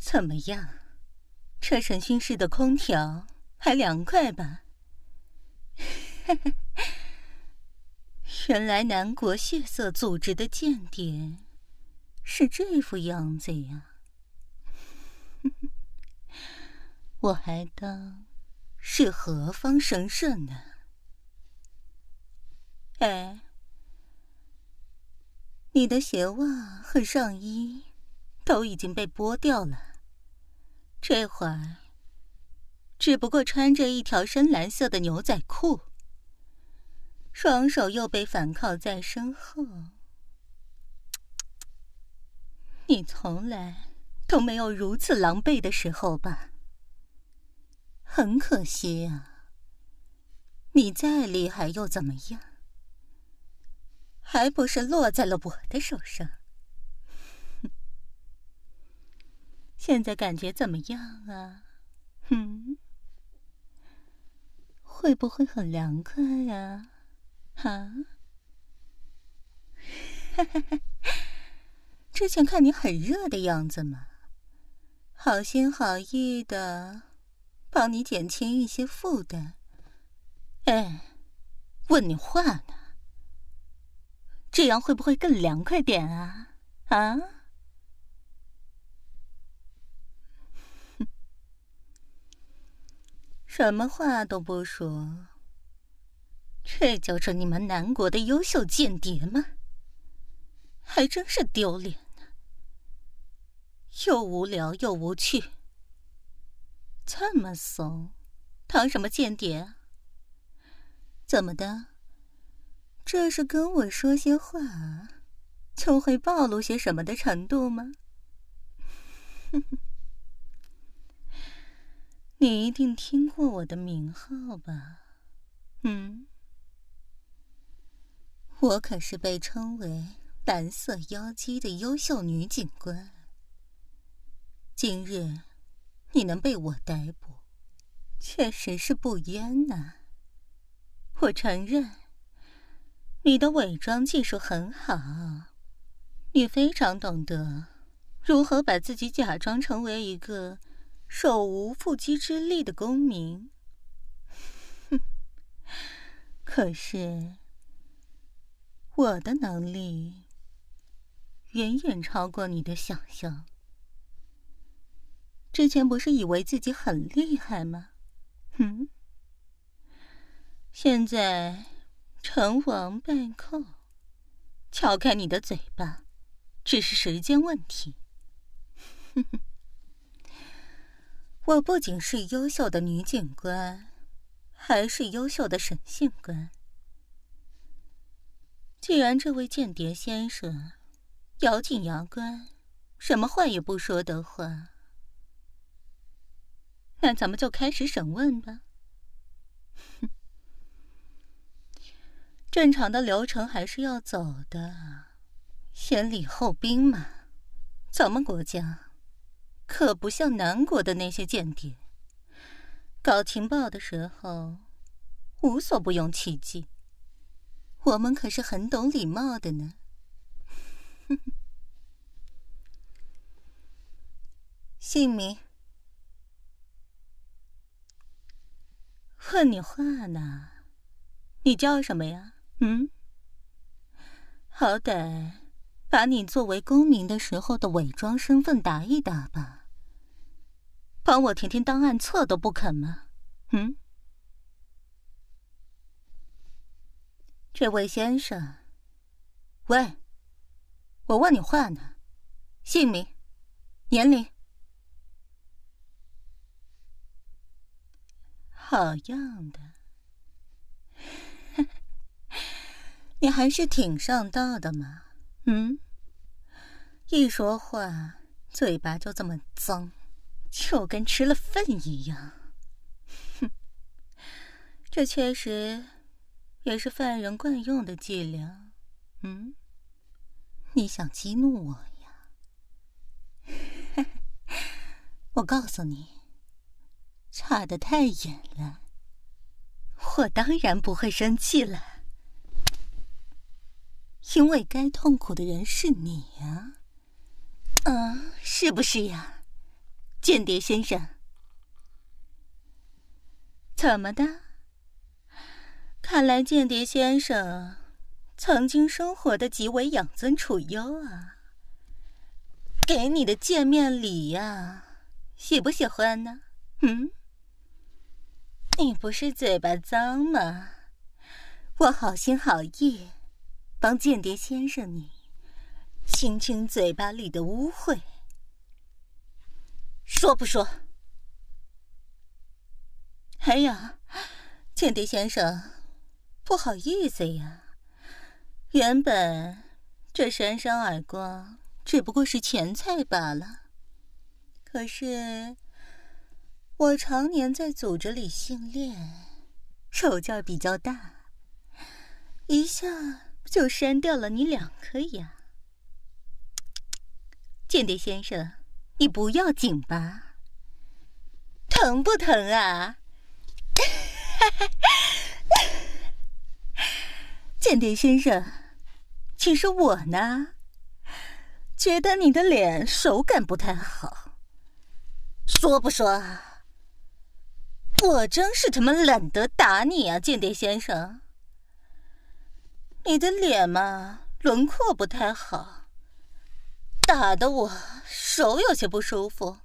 怎么样？这审讯室的空调还凉快吧？原来南国血色组织的间谍是这副样子呀！我还当是何方神圣呢？哎，你的鞋袜和上衣都已经被剥掉了，这会儿只不过穿着一条深蓝色的牛仔裤，双手又被反铐在身后。你从来都没有如此狼狈的时候吧？很可惜啊，你再厉害又怎么样？还不是落在了我的手上。现在感觉怎么样啊？会不会很凉快呀？之前看你很热的样子嘛，好心好意的帮你减轻一些负担。哎，问你话呢，这样会不会更凉快点啊？什么话都不说，这就是你们南国的优秀间谍吗？还真是丢脸呢，又无聊又无趣。这么怂，当什么间谍啊？怎么的？这是跟我说些话就会暴露些什么的程度吗？你一定听过我的名号吧？我可是被称为蓝色妖姬的优秀女警官。今日你能被我逮捕，确实是不冤呐。我承认，你的伪装技术很好，你非常懂得如何把自己假装成为一个手无缚鸡之力的公民。可是我的能力远远超过你的想象。之前不是以为自己很厉害吗？现在成王败寇，撬开你的嘴巴只是时间问题。我不仅是优秀的女警官，还是优秀的审讯官。既然这位间谍先生咬紧牙关，什么话也不说的话，那咱们就开始审问吧。正常的流程还是要走的，先礼后兵嘛。咱们国家可不像南国的那些间谍，搞情报的时候无所不用其极。我们可是很懂礼貌的呢。姓名？问你话呢，你叫什么呀？好歹把你作为公民的时候的伪装身份答一答吧。帮我填填档案册都不肯吗？这位先生，喂，我问你话呢，姓名、年龄。好样的，你还是挺上道的嘛。一说话嘴巴就这么脏，就跟吃了粪一样。这确实也是犯人惯用的伎俩。你想激怒我呀？我告诉你，差得太远了。我当然不会生气了，因为该痛苦的人是你呀。是不是呀？ 间谍先生。怎么的？看来间谍先生曾经生活的极为养尊处优啊。给你的见面礼呀，喜不喜欢呢？你不是嘴巴脏吗？我好心好意帮间谍先生你清清嘴巴里的污秽，说不说？哎呀，间谍先生，不好意思呀，原本这闪闪耳光只不过是前菜罢了。可是我常年在组织里训练，手劲儿比较大，一下就删掉了你2颗牙。间谍先生，你不要紧吧？疼不疼啊？间谍先生，其实我呢，觉得你的脸手感不太好，说不说啊？我真是他妈懒得打你啊，间谍先生。你的脸嘛，轮廓不太好，打得我手有些不舒服。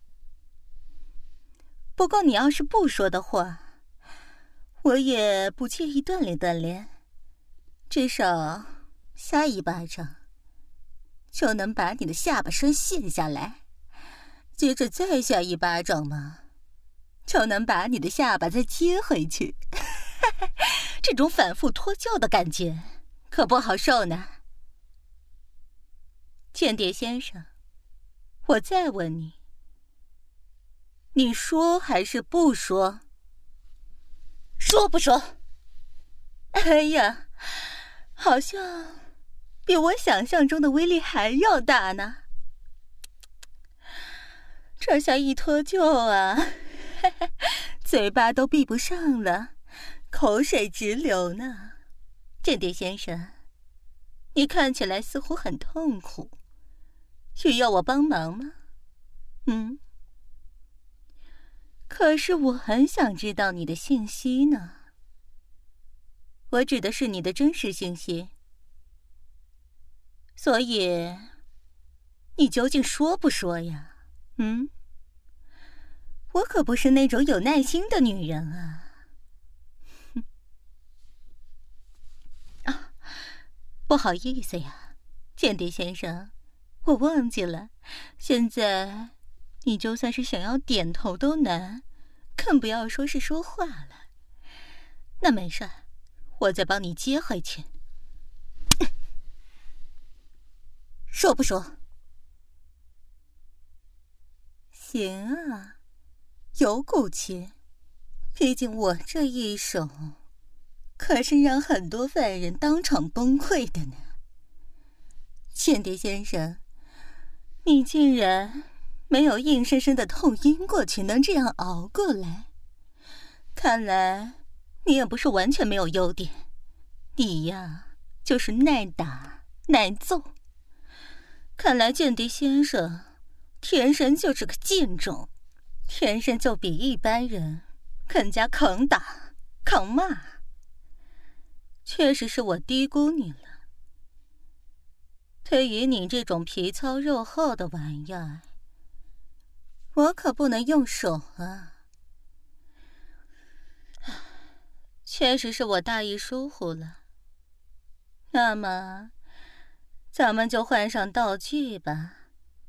不过你要是不说的话，我也不介意锻炼锻炼，至少下一巴掌就能把你的下巴摔卸下来，接着再下一巴掌嘛，就能把你的下巴再接回去。这种反复脱臼的感觉可不好受呢。间谍先生，我再问你，你说还是不说？说不说？哎呀，好像比我想象中的威力还要大呢。这下一脱臼啊，嘴巴都闭不上了，口水直流呢。间谍先生，你看起来似乎很痛苦，需要我帮忙吗？可是我很想知道你的信息呢。我指的是你的真实信息。所以，你究竟说不说呀？我可不是那种有耐心的女人啊。不好意思呀，间谍先生，我忘记了，现在你就算是想要点头都难，更不要说是说话了。那没事，我再帮你接回去。说不说？行啊，有骨气。毕竟我这一手可是让很多犯人当场崩溃的呢。间谍先生，你竟然没有硬生生的痛晕过去，能这样熬过来，看来你也不是完全没有优点。你呀，就是耐打耐揍。看来间谍先生天生就是个贱种，天生就比一般人更加抗打抗骂。确实是我低估你了。对于你这种皮糙肉厚的玩意儿，我可不能用手啊。确实是我大意疏忽了。那么，咱们就换上道具吧。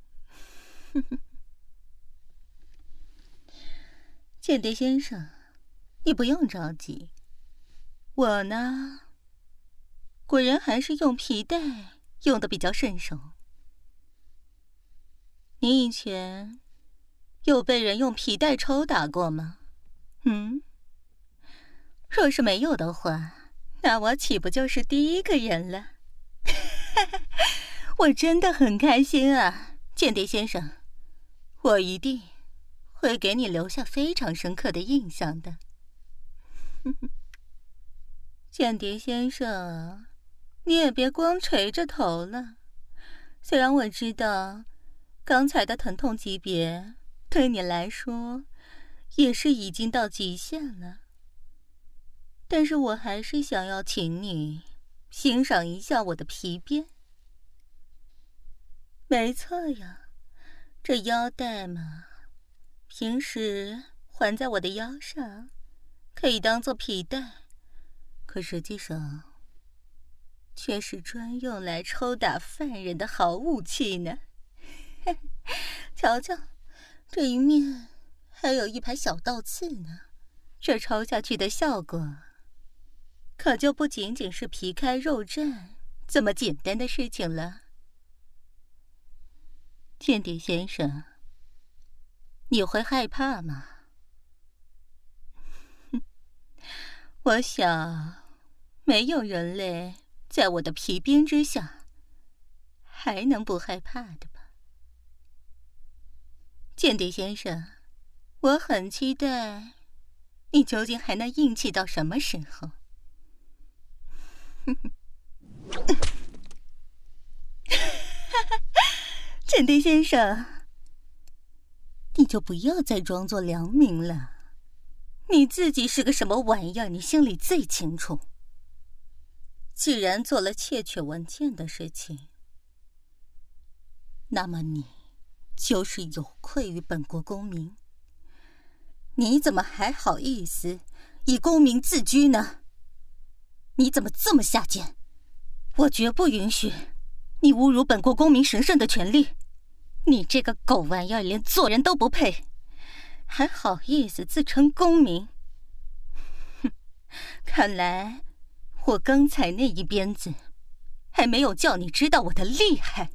间谍先生，你不用着急。我呢，果然还是用皮带用得比较顺手。你以前有被人用皮带抽打过吗？若是没有的话，那我岂不就是第一个人了？我真的很开心啊，间谍先生，我一定会给你留下非常深刻的印象的。间谍先生，你也别光垂着头了。虽然我知道刚才的疼痛级别对你来说也是已经到极限了。但是我还是想要请你欣赏一下我的皮鞭。没错呀，这腰带嘛，平时环在我的腰上，可以当做皮带，可实际上却是专用来抽打犯人的好武器呢。瞧瞧，这一面还有一排小倒刺呢，这抽下去的效果可就不仅仅是皮开肉绽这么简单的事情了。间谍先生，你会害怕吗？我想没有人类在我的皮鞭之下还能不害怕的吧。间谍先生，我很期待你究竟还能硬气到什么时候。间谍先生，你就不要再装作良民了，你自己是个什么玩意儿，你心里最清楚。既然做了窃取文件的事情，那么你就是有愧于本国公民。你怎么还好意思以公民自居呢？你怎么这么下贱？我绝不允许你侮辱本国公民神圣的权利。你这个狗玩意儿连做人都不配，还好意思自称公民。哼，看来我刚才那一鞭子还没有叫你知道我的厉害。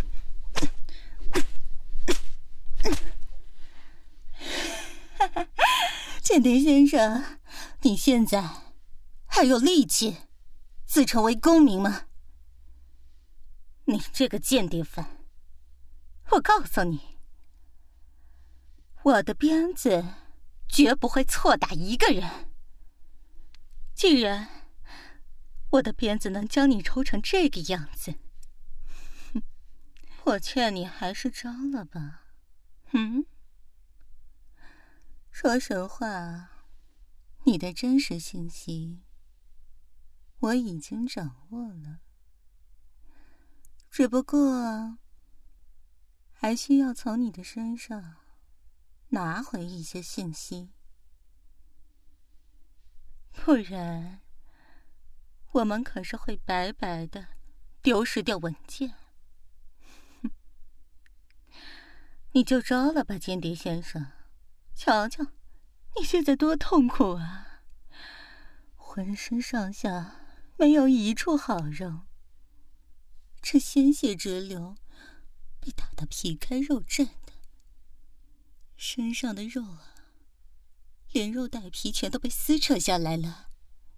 间谍先生，你现在还有力气自称为公民吗？你这个间谍犯，我告诉你，我的鞭子绝不会错打一个人。既然我的鞭子能将你抽成这个样子，我劝你还是招了吧。说实话，你的真实信息我已经掌握了，只不过还需要从你的身上拿回一些信息，不然我们可是会白白的丢失掉文件。你就招了吧，间谍先生，瞧瞧你现在多痛苦啊，浑身上下没有一处好肉，这鲜血直流，被打得皮开肉绽的，身上的肉啊，连肉带皮全都被撕扯下来了。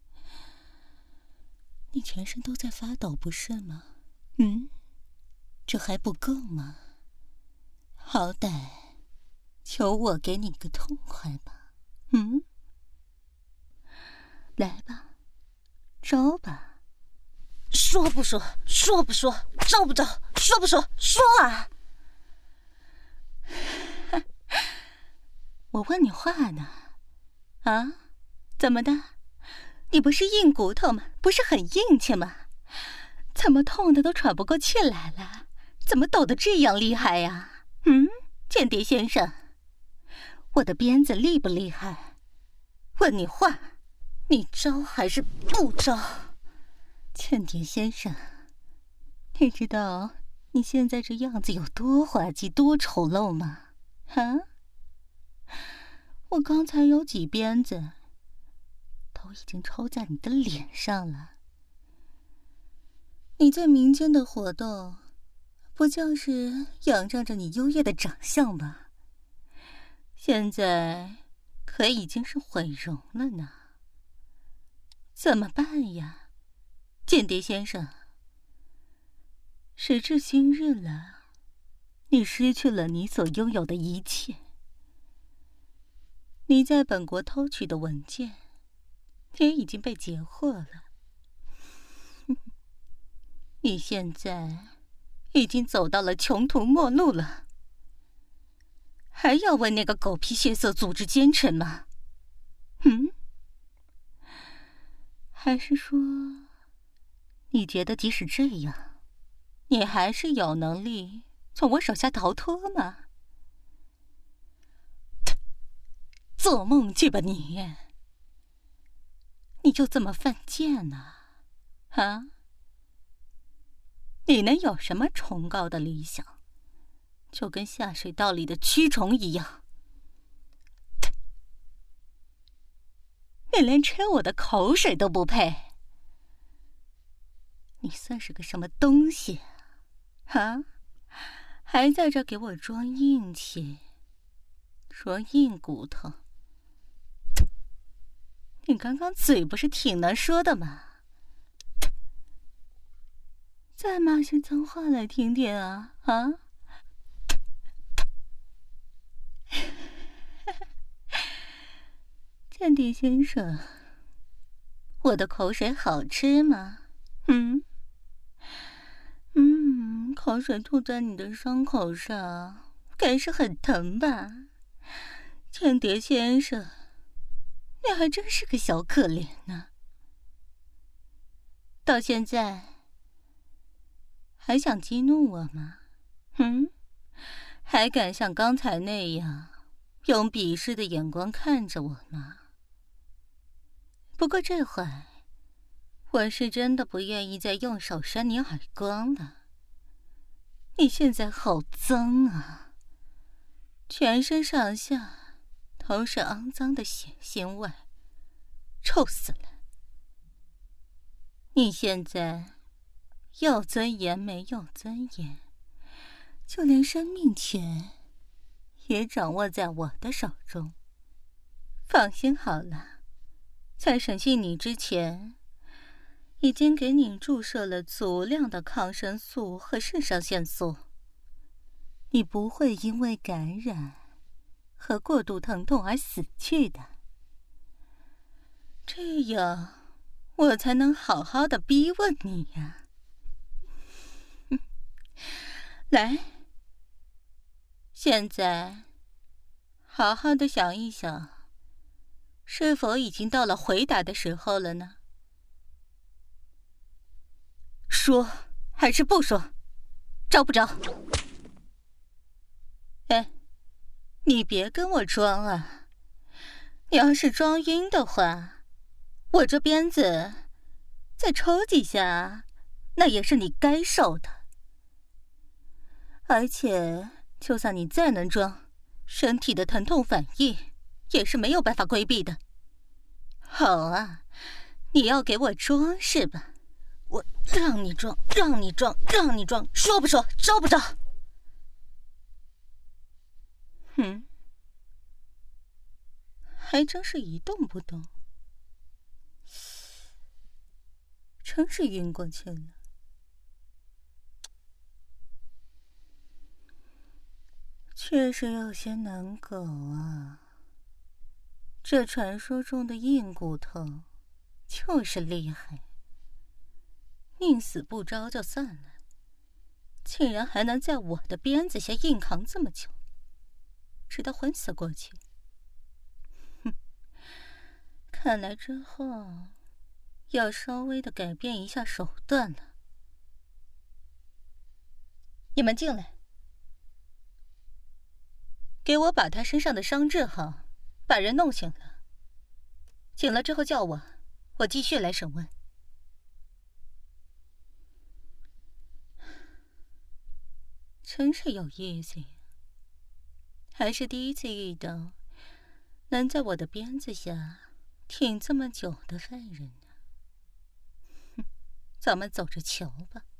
你全身都在发抖，不是吗？这还不够吗？好歹求我给你个痛快吧。来吧，招吧。说不说，说不说，招不招，说不说，说啊！我问你话呢，啊？怎么的？你不是硬骨头吗？不是很硬气吗？怎么痛得都喘不过气来了？怎么抖得这样厉害呀？间谍先生，我的鞭子厉不厉害？问你话，你招还是不招？间谍先生，你知道你现在这样子有多滑稽、多丑陋吗？我刚才有几鞭子都已经抽在你的脸上了。你在民间的活动，不就是仰仗着你优越的长相吗？现在可已经是毁容了呢。怎么办呀，间谍先生？时至今日了，你失去了你所拥有的一切。你在本国偷取的文件也已经被截获了。你现在已经走到了穷途末路了。 还要为那个狗屁血色组织奸臣吗？还是说，你觉得即使这样，你还是有能力从我手下逃脱吗？做梦去吧你！你就这么犯贱呢？啊？你能有什么崇高的理想？就跟下水道里的蛆虫一样。你连吹我的口水都不配，你算是个什么东西啊？还在这给我装硬气，装硬骨头？你刚刚嘴不是挺能说的吗？再骂些脏话来听听啊！啊！间谍先生，我的口水好吃吗？口水吐在你的伤口上，该是很疼吧？间谍先生，你还真是个小可怜呢。到现在还想激怒我吗？还敢像刚才那样用鄙视的眼光看着我吗？不过这会我是真的不愿意再用手扇你耳光了。你现在好脏啊，全身上下都是肮脏的血腥味，臭死了。你现在有尊严没有尊严，就连生命权也掌握在我的手中。放心好了，在审讯你之前，已经给你注射了足量的抗生素和肾上腺素，你不会因为感染和过度疼痛而死去的。这样我才能好好的逼问你呀。来，现在好好的想一想，是否已经到了回答的时候了呢？说还是不说？招不招？哎，你别跟我装啊！你要是装晕的话，我这鞭子再抽几下，那也是你该受的。而且，就算你再能装，身体的疼痛反应也是没有办法规避的。好啊，你要给我装是吧？我让你装，让你装，让你装，说不说？招不招？还真是一动不动，真是晕过去了。确实有些难搞啊。这传说中的硬骨头就是厉害，宁死不招就算了，竟然还能在我的鞭子下硬扛这么久，直到昏死过去。看来之后要稍微的改变一下手段了。你们进来，给我把他身上的伤治好，把人弄醒了。醒了之后叫我，我继续来审问。真是有意思，还是第一次遇到能在我的鞭子下挺这么久的犯人呢。咱们走着瞧吧。